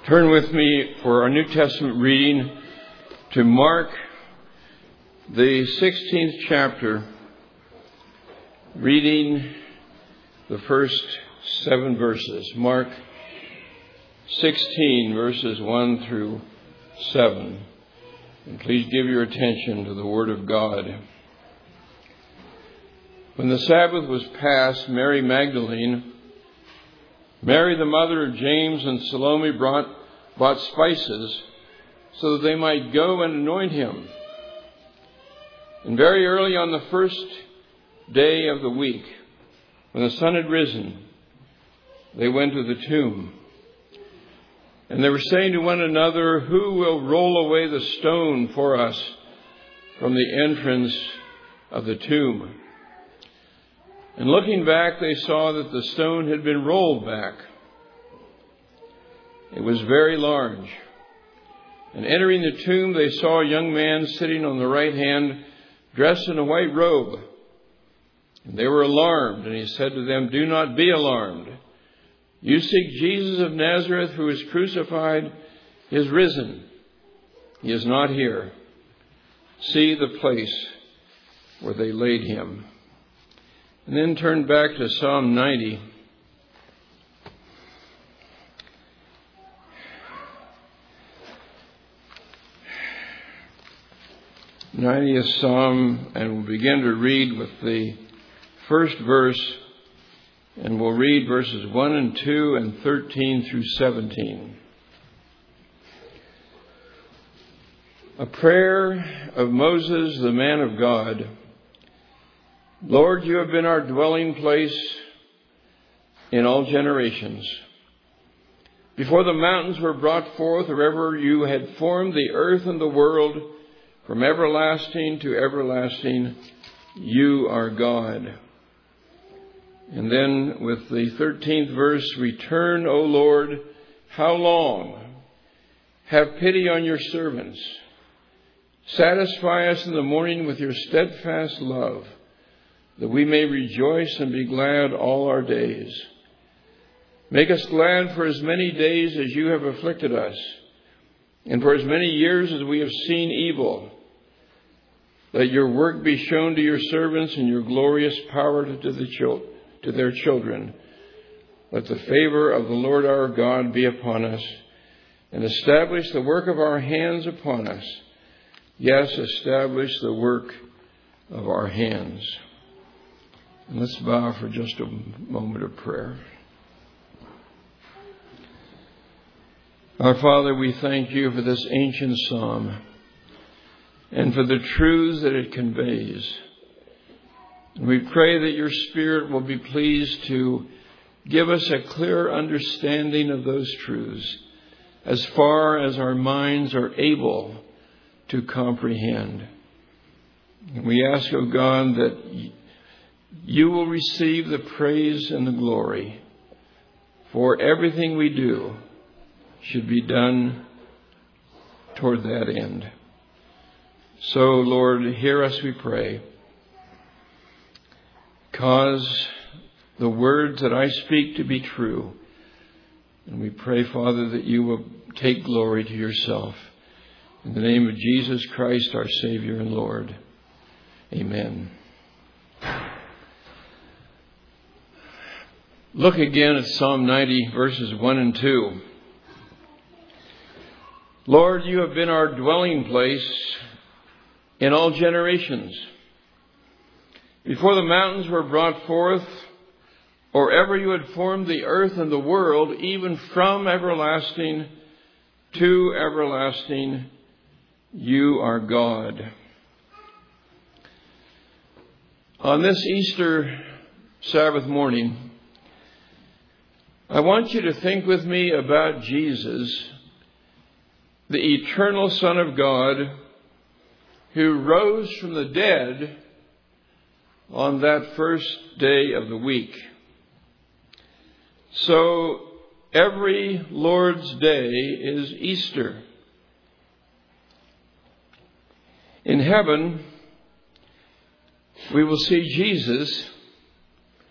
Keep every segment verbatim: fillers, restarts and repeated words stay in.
Turn with me for our New Testament reading to Mark, the sixteenth chapter, reading the first seven verses. Mark sixteen, verses one through seven. And please give your attention to the Word of God. When the Sabbath was past, Mary Magdalene, Mary the mother of James, and Salome brought, bought spices so that they might go and anoint him. And very early on the first day of the week, when the sun had risen, they went to the tomb. And they were saying to one another, "Who will roll away the stone for us from the entrance of the tomb?" And looking back, they saw that the stone had been rolled back. It was very large. And entering the tomb, they saw a young man sitting on the right hand, dressed in a white robe. And they were alarmed, and he said to them, "Do not be alarmed. You seek Jesus of Nazareth, who is crucified. He is risen. He is not here. See the place where they laid him." And then turn back to Psalm ninety. ninetieth Psalm, and we'll begin to read with the first verse, and we'll read verses one and two and thirteen through seventeen. A prayer of Moses, the man of God. Lord, you have been our dwelling place in all generations. Before the mountains were brought forth, or ever you had formed the earth and the world, from everlasting to everlasting, you are God. And then with the thirteenth verse, return, O Lord, how long? Have pity on your servants. Satisfy us in the morning with your steadfast love, that we may rejoice and be glad all our days. Make us glad for as many days as you have afflicted us, and for as many years as we have seen evil. Let your work be shown to your servants, and your glorious power to, the chil- to their children. Let the favor of the Lord our God be upon us, and establish the work of our hands upon us. Yes, establish the work of our hands. And let's bow for just a moment of prayer. Our Father, we thank you for this ancient psalm and for the truths that it conveys. We pray that your Spirit will be pleased to give us a clear understanding of those truths as far as our minds are able to comprehend. And we ask, O God, that you will receive the praise and the glory, for everything we do should be done toward that end. So, Lord, hear us, we pray. Cause the words that I speak to be true. And we pray, Father, that you will take glory to yourself. In the name of Jesus Christ, our Savior and Lord. Amen. Look again at Psalm ninety, verses one and two. Lord, you have been our dwelling place in all generations. Before the mountains were brought forth, or ever you had formed the earth and the world, even from everlasting to everlasting, you are God. On this Easter Sabbath morning, I want you to think with me about Jesus, the eternal Son of God, who rose from the dead on that first day of the week. So every Lord's Day is Easter. In heaven, we will see Jesus,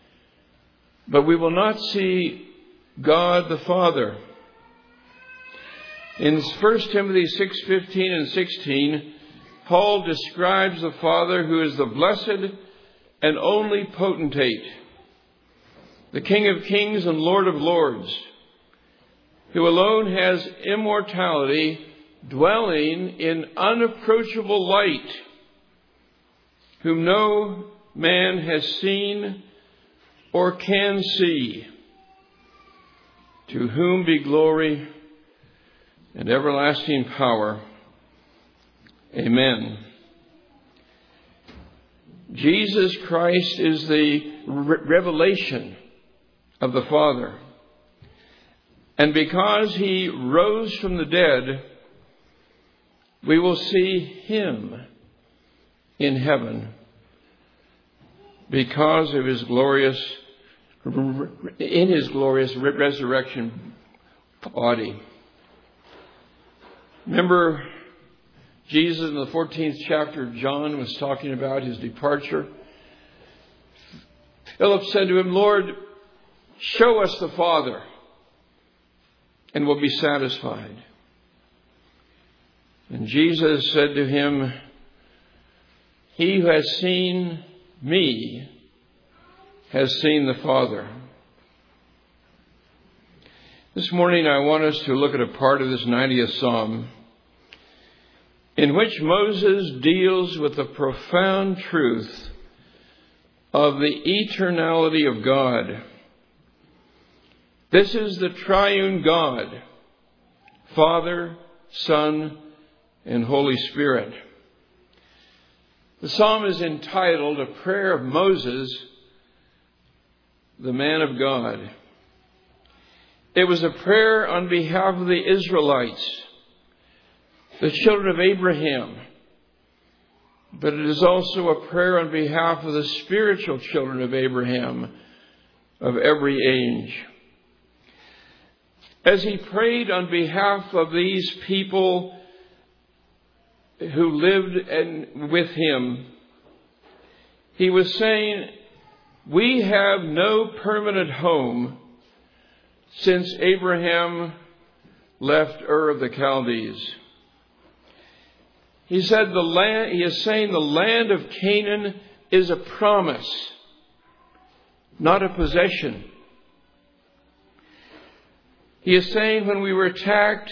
but we will not see God the Father. In First Timothy six fifteen and sixteen, Paul describes the Father who is the blessed and only potentate, the King of kings and Lord of lords, who alone has immortality, dwelling in unapproachable light, whom no man has seen or can see, to whom be glory and everlasting power. Amen. Jesus Christ is the re- revelation of the Father. And because he rose from the dead, we will see him in heaven because of his glorious, in his glorious resurrection body. Remember, Jesus in the fourteenth chapter of John was talking about his departure. Philip said to him, Lord, show us the Father, and we'll be satisfied. And Jesus said to him, he who has seen me has seen the Father. This morning I want us to look at a part of this ninetieth Psalm in which Moses deals with the profound truth of the eternality of God. This is the triune God, Father, Son, and Holy Spirit. The psalm is entitled, A Prayer of Moses, the Man of God. It was a prayer on behalf of the Israelites, the children of Abraham. But it is also a prayer on behalf of the spiritual children of Abraham of every age. As he prayed on behalf of these people who lived and with him, he was saying, we have no permanent home since Abraham left Ur of the Chaldees. He said the land, he is saying the land of Canaan is a promise, not a possession. He is saying when we were attacked,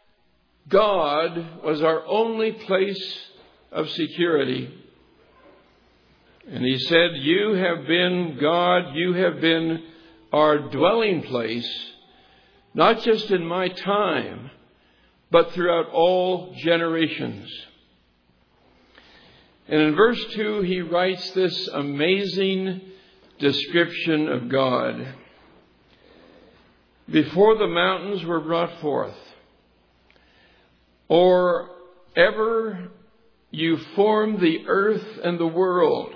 God was our only place of security. And he said, you have been God, you have been our dwelling place, not just in my time, but throughout all generations. And in verse two, he writes this amazing description of God. Before the mountains were brought forth, or ever you formed the earth and the world,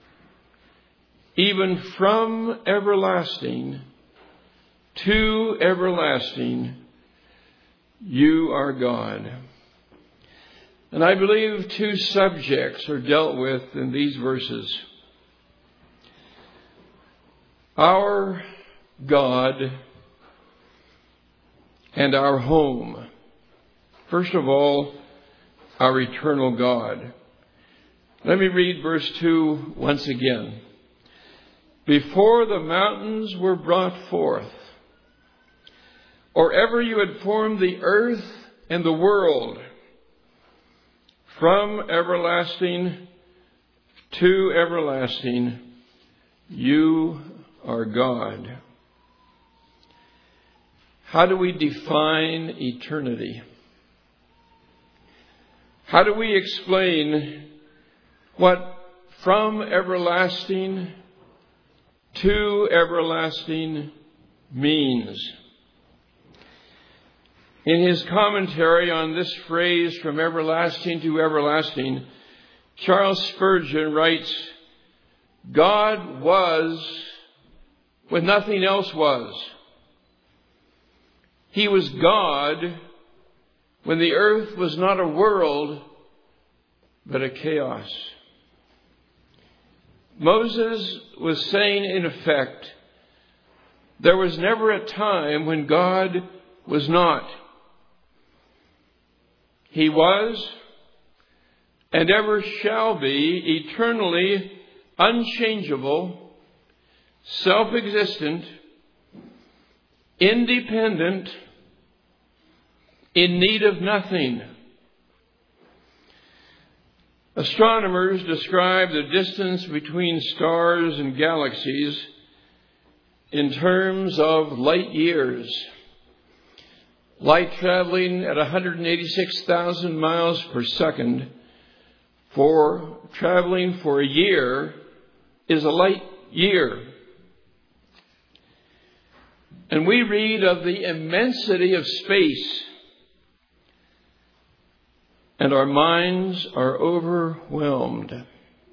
even from everlasting to everlasting, you are God. And I believe two subjects are dealt with in these verses. Our God and our home. First of all, our eternal God. Let me read verse two once again. Before the mountains were brought forth, or ever you had formed the earth and the world, from everlasting to everlasting, you are God. How do we define eternity? How do we explain what from everlasting to everlasting means? In his commentary on this phrase, from everlasting to everlasting, Charles Spurgeon writes, God was when nothing else was. He was God when the earth was not a world, but a chaos. Moses was saying, in effect, there was never a time when God was not. He was and ever shall be eternally unchangeable, self-existent, independent, in need of nothing. Astronomers describe the distance between stars and galaxies in terms of light years. Light traveling at one hundred eighty-six thousand miles per second for traveling for a year is a light year. And we read of the immensity of space, and our minds are overwhelmed.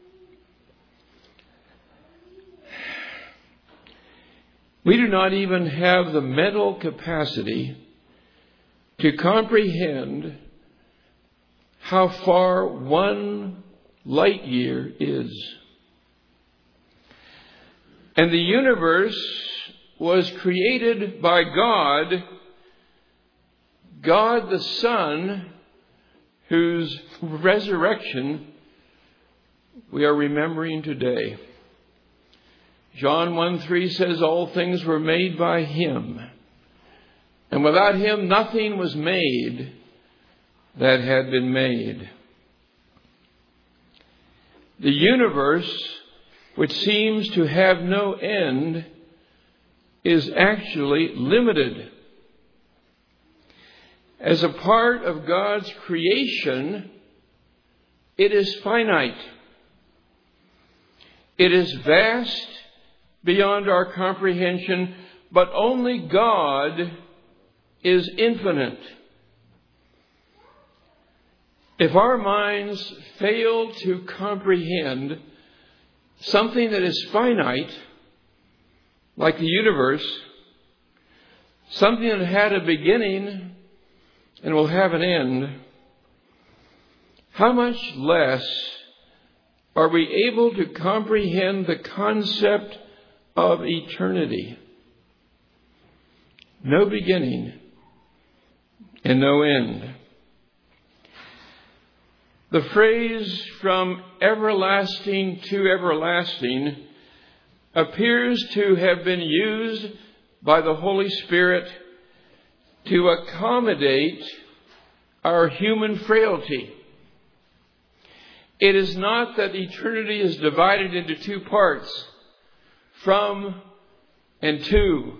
We do not even have the mental capacity to comprehend how far one light year is. And the universe was created by God, God the Son, whose resurrection we are remembering today. John one three says, all things were made by Him, and without Him nothing was made that had been made. The universe, which seems to have no end, is actually limited. As a part of God's creation, it is finite. It is vast beyond our comprehension, but only God is infinite. If our minds fail to comprehend something that is finite, like the universe, something that had a beginning and will have an end, how much less are we able to comprehend the concept of eternity? No beginning and no end. The phrase from everlasting to everlasting appears to have been used by the Holy Spirit to accommodate our human frailty. It is not that eternity is divided into two parts, from and to.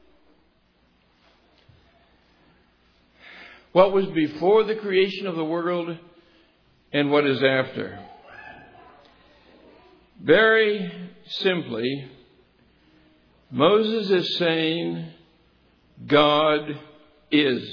What was before the creation of the world and what is after. Very simply, Moses is saying, God is.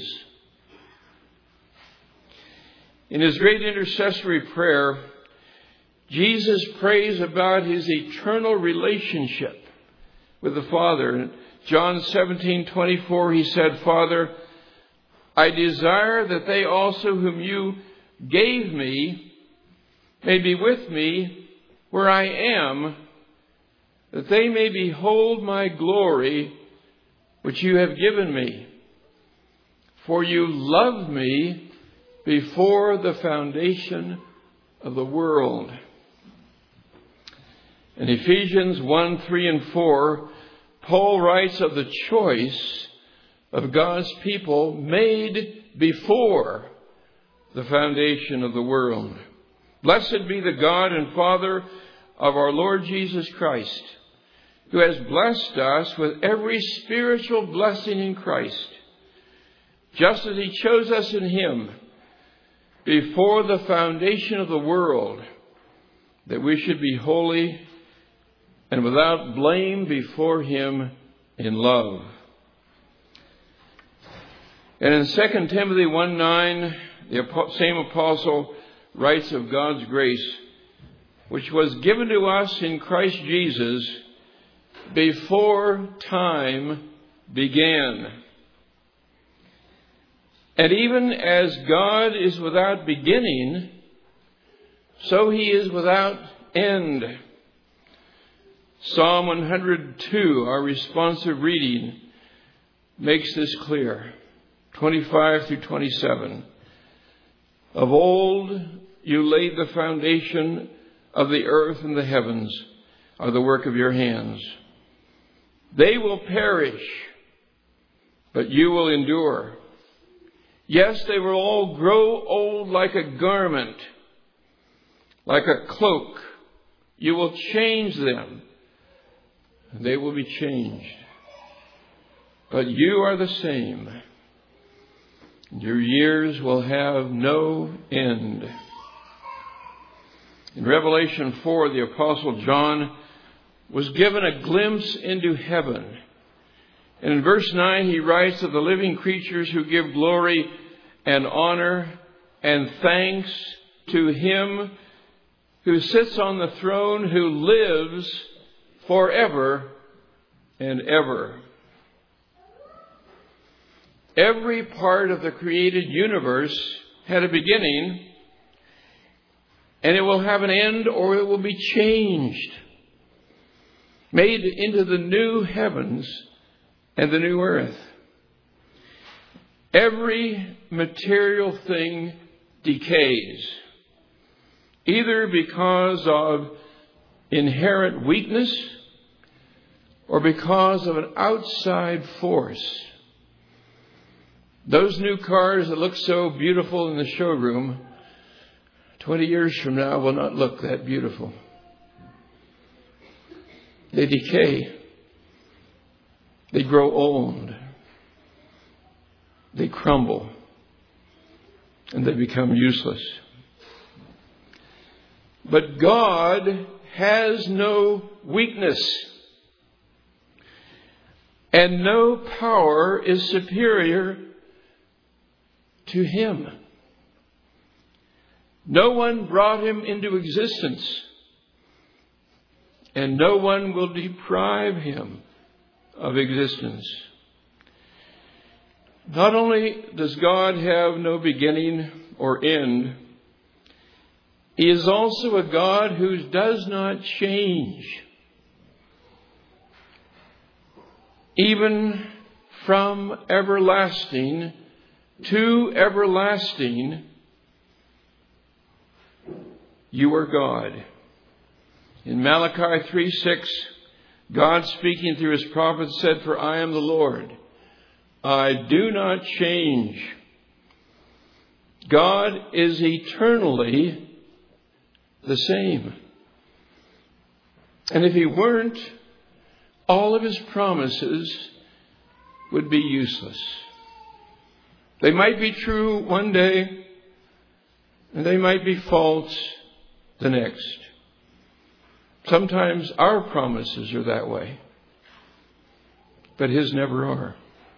In his great intercessory prayer, Jesus prays about his eternal relationship with the Father. In John seventeen twenty-four, he said, Father, I desire that they also whom you gave me may be with me where I am, that they may behold my glory which you have given me. For you loved me before the foundation of the world. In Ephesians one, three, and four, Paul writes of the choice of God's people made before the foundation of the world. Blessed be the God and Father of our Lord Jesus Christ, who has blessed us with every spiritual blessing in Christ, just as He chose us in Him before the foundation of the world, that we should be holy and without blame before Him in love. And in Second Timothy one nine, the same apostle writes of God's grace, which was given to us in Christ Jesus before time began. And even as God is without beginning, so He is without end. Psalm one hundred two, our responsive reading, makes this clear. twenty-five through twenty-seven. Of old you laid the foundation of the earth, and the heavens are the work of your hands. They will perish, but you will endure. Yes, they will all grow old like a garment, like a cloak. You will change them, and they will be changed. But you are the same. Your years will have no end. In Revelation four, the Apostle John was given a glimpse into heaven. And in verse nine, he writes of the living creatures who give glory and honor and thanks to Him who sits on the throne, who lives forever and ever. Every part of the created universe had a beginning, and it will have an end, or it will be changed, made into the new heavens and the new earth. Every material thing decays, either because of inherent weakness or because of an outside force. Those new cars that look so beautiful in the showroom, twenty years from now will not look that beautiful. They decay. They grow old. They crumble. And they become useless. But God has no weakness. And no power is superior to Him. No one brought Him into existence, and no one will deprive Him of existence. Not only does God have no beginning or end, He is also a God who does not change. Even from everlasting to everlasting, you are God. In Malachi three six, God, speaking through His prophet, said, "For I am the Lord. I do not change." God is eternally the same. And if He weren't, all of His promises would be useless. They might be true one day, and they might be false the next. Sometimes our promises are that way, but His never are.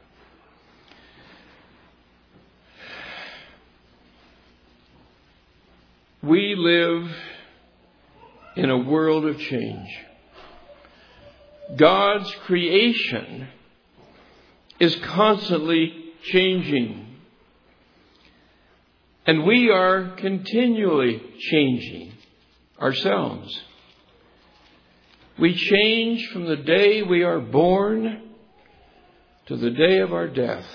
We live in a world of change. God's creation is constantly changing. And we are continually changing ourselves. We change from the day we are born to the day of our death.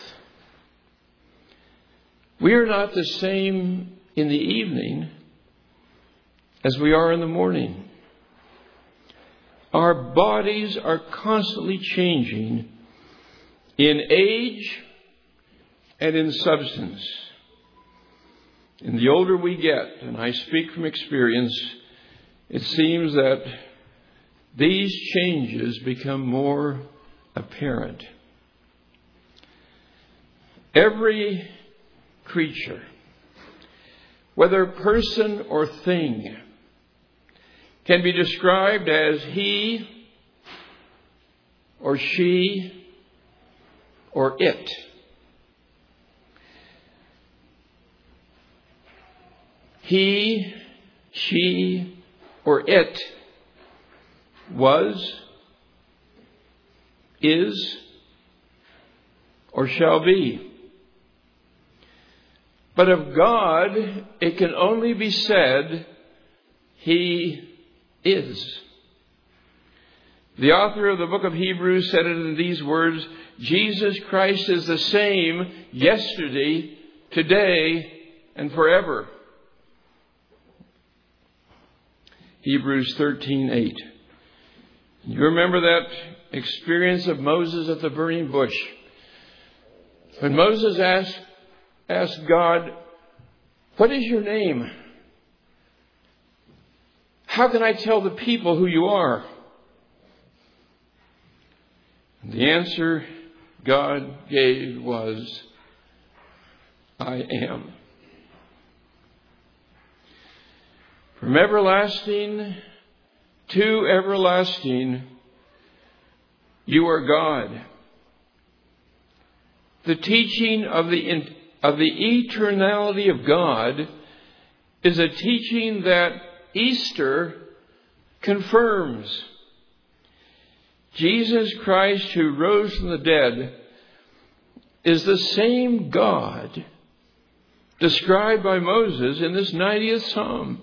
We are not the same in the evening as we are in the morning. Our bodies are constantly changing in age and in substance. And the older we get, and I speak from experience, it seems that these changes become more apparent. Every creature, whether person or thing, can be described as he or she or it. He, she, or it was, is, or shall be. But of God, it can only be said, He is. The author of the book of Hebrews said it in these words, Jesus Christ is the same yesterday, today, and forever. Hebrews thirteen eight. You remember that experience of Moses at the burning bush? When Moses asked, asked God, "What is your name? How can I tell the people who you are?" And the answer God gave was, "I am." From everlasting to everlasting, you are God. The teaching of the, of the eternality of God is a teaching that Easter confirms. Jesus Christ, who rose from the dead, is the same God described by Moses in this ninetieth Psalm.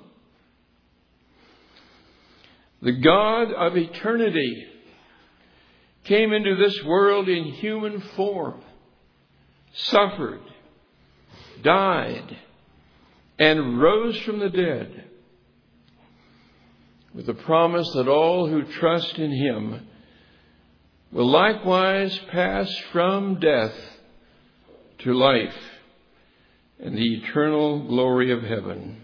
The God of eternity came into this world in human form, suffered, died, and rose from the dead, with the promise that all who trust in Him will likewise pass from death to life and the eternal glory of heaven.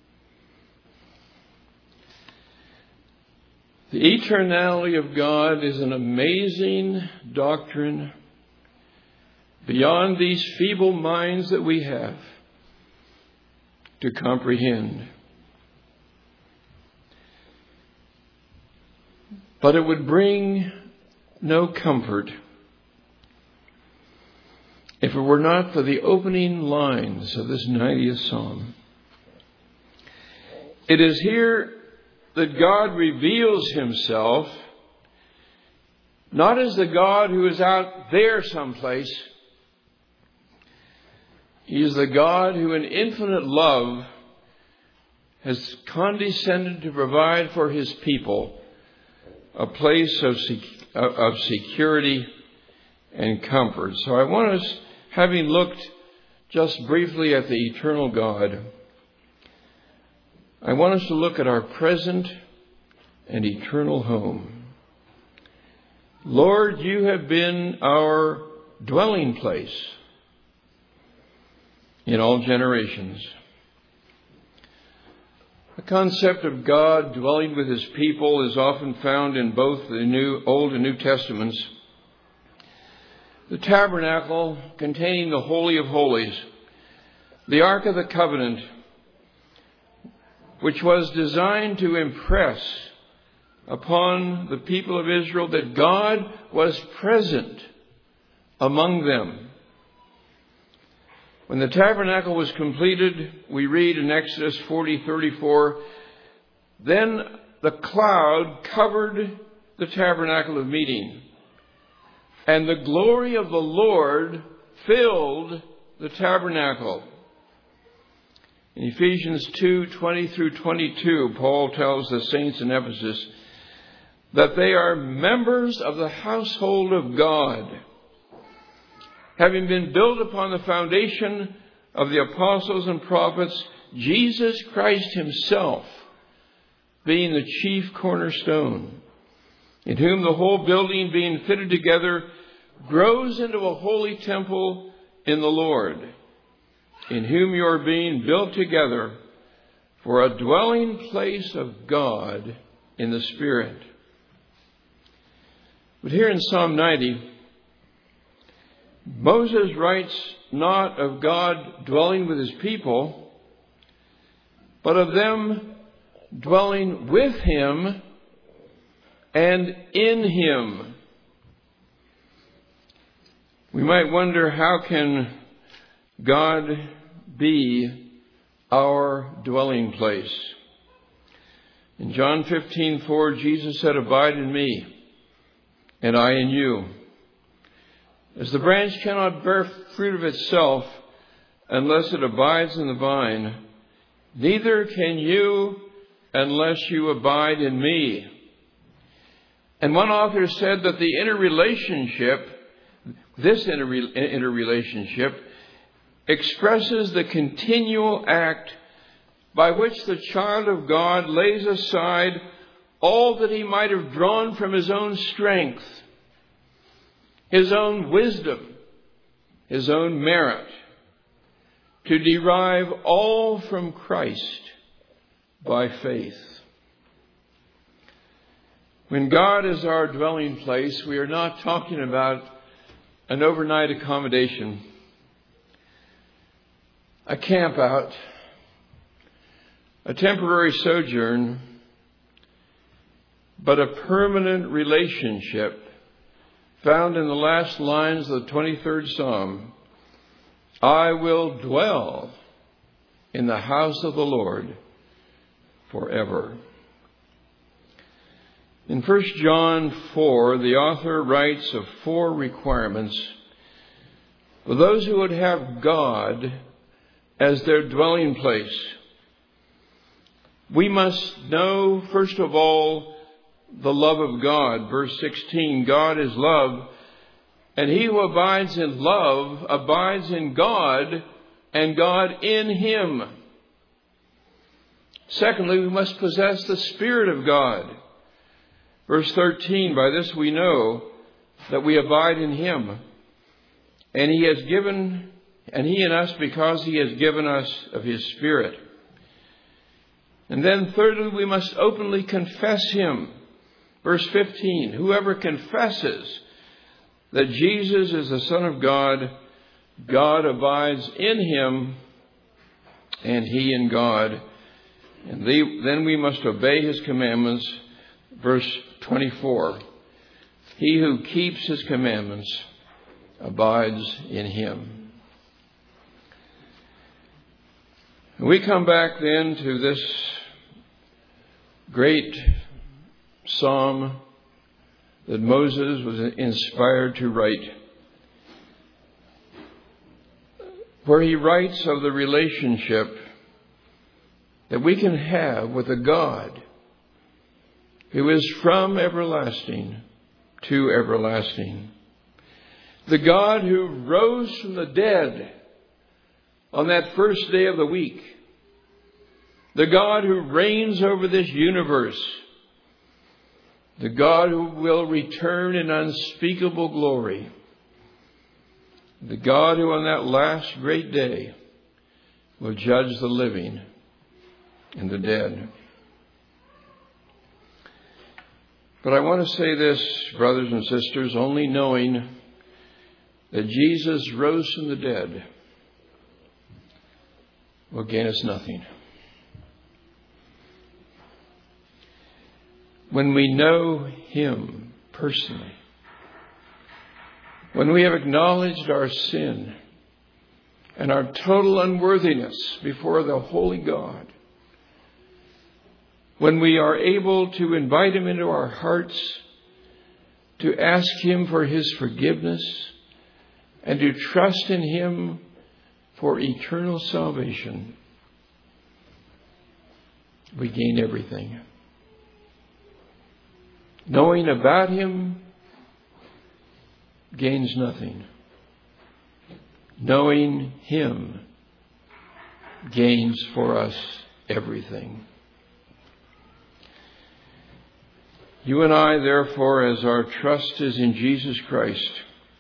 The eternality of God is an amazing doctrine beyond these feeble minds that we have to comprehend. But it would bring no comfort if it were not for the opening lines of this ninetieth Psalm. It is here that God reveals Himself not as the God who is out there someplace. He is the God who in infinite love has condescended to provide for His people a place of, sec- of security and comfort. So I want us, having looked just briefly at the eternal God, I want us to look at our present and eternal home. Lord, you have been our dwelling place in all generations. The concept of God dwelling with His people is often found in both the New, Old and New Testaments. The tabernacle containing the Holy of Holies, the Ark of the Covenant, which was designed to impress upon the people of Israel that God was present among them. When the tabernacle was completed, we read in Exodus forty thirty-four, then the cloud covered the tabernacle of meeting, and the glory of the Lord filled the tabernacle. In Ephesians two twenty through twenty-two, Paul tells the saints in Ephesus that they are members of the household of God, having been built upon the foundation of the apostles and prophets, Jesus Christ Himself being the chief cornerstone, in whom the whole building being fitted together grows into a holy temple in the Lord, in whom you are being built together for a dwelling place of God in the Spirit. But here in Psalm ninety, Moses writes not of God dwelling with His people, but of them dwelling with Him and in Him. We might wonder, how can God be our dwelling place? In John fifteen four, Jesus said, "Abide in me, and I in you. As the branch cannot bear fruit of itself unless it abides in the vine, neither can you unless you abide in me." And one author said that the interrelationship, this interrelationship, expresses the continual act by which the child of God lays aside all that he might have drawn from his own strength, his own wisdom, his own merit, to derive all from Christ by faith. When God is our dwelling place, we are not talking about an overnight accommodation, a camp out, a temporary sojourn, but a permanent relationship found in the last lines of the twenty-third Psalm. I will dwell in the house of the Lord forever. In First John four, the author writes of four requirements for those who would have God as their dwelling place. We must know, first of all, the love of God. Verse sixteen, God is love, and he who abides in love abides in God, and God in him. Secondly, we must possess the Spirit of God. Verse thirteen, by this we know that we abide in him, and he has given, and he in us because he has given us of his Spirit. And then thirdly, we must openly confess him. Verse fifteen, whoever confesses that Jesus is the Son of God, God abides in him, and he in God. And they, then we must obey his commandments. Verse twenty-four, he who keeps his commandments abides in him. We come back then to this great psalm that Moses was inspired to write, where he writes of the relationship that we can have with a God who is from everlasting to everlasting. The God who rose from the dead on that first day of the week. The God who reigns over this universe. The God who will return in unspeakable glory. The God who on that last great day will judge the living and the dead. But I want to say this, brothers and sisters, only knowing that Jesus rose from the dead will gain us nothing. When we know him personally, when we have acknowledged our sin and our total unworthiness before the holy God, when we are able to invite him into our hearts, to ask him for his forgiveness, and to trust in him for eternal salvation, we gain everything. Knowing about him gains nothing. Knowing him gains for us everything. You and I, therefore, as our trust is in Jesus Christ,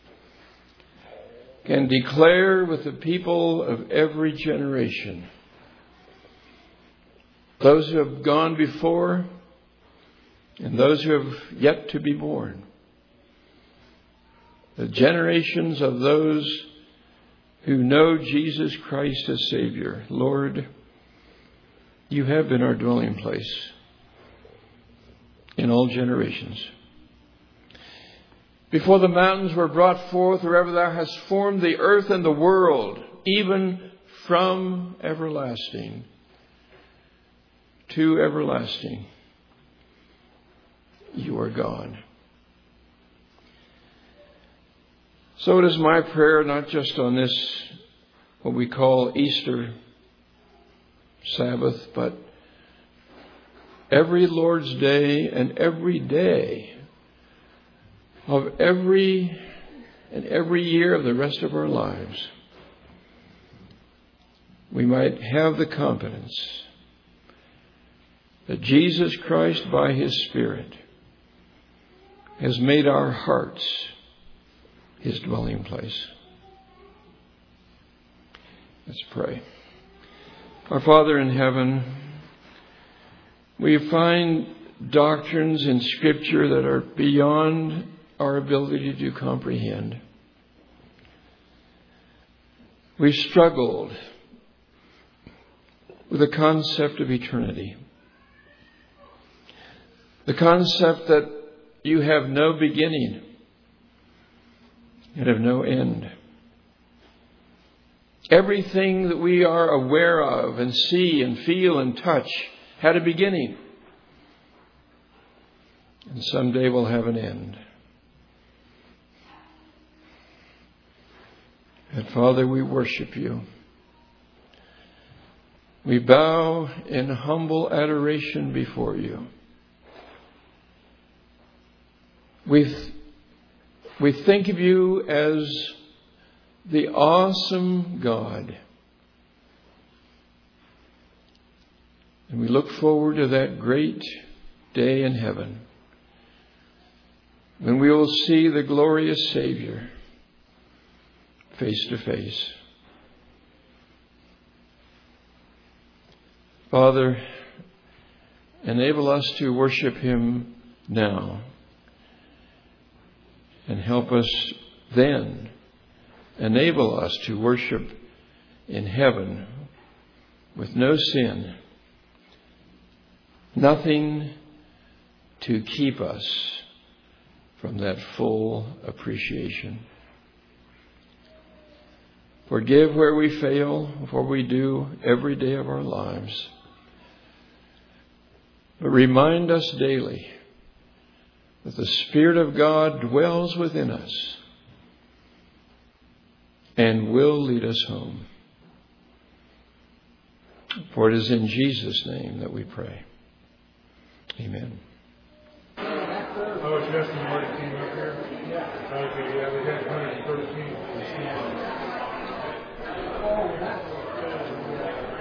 can declare with the people of every generation, those who have gone before and those who have yet to be born, the generations of those who know Jesus Christ as Savior, Lord, you have been our dwelling place in all generations. Before the mountains were brought forth, or ever thou hast formed the earth and the world, even from everlasting to everlasting, you are God. So it is my prayer, not just on this, what we call Easter Sabbath, but every Lord's Day and every day of every and every year of the rest of our lives, we might have the confidence that Jesus Christ, by His Spirit, has made our hearts His dwelling place. Let's pray. Our Father in heaven, we find doctrines in Scripture that are beyond our ability to comprehend. We've struggled with the concept of eternity. The concept that you have no beginning and have no end. Everything that we are aware of and see and feel and touch had a beginning. And someday will have an end. And Father, we worship You. We bow in humble adoration before You. We, th- we think of You as the awesome God. And we look forward to that great day in heaven when we will see the glorious Savior face to face. Father, enable us to worship Him now, and help us then enable us to worship in heaven with no sin, nothing to keep us from that full appreciation. Forgive where we fail, for we do every day of our lives. But remind us daily that the Spirit of God dwells within us and will lead us home. For it is in Jesus' name that we pray. Amen. Oh, it's just the Marty team up here? Yeah. Okay, yeah, we got one hundred thirteen.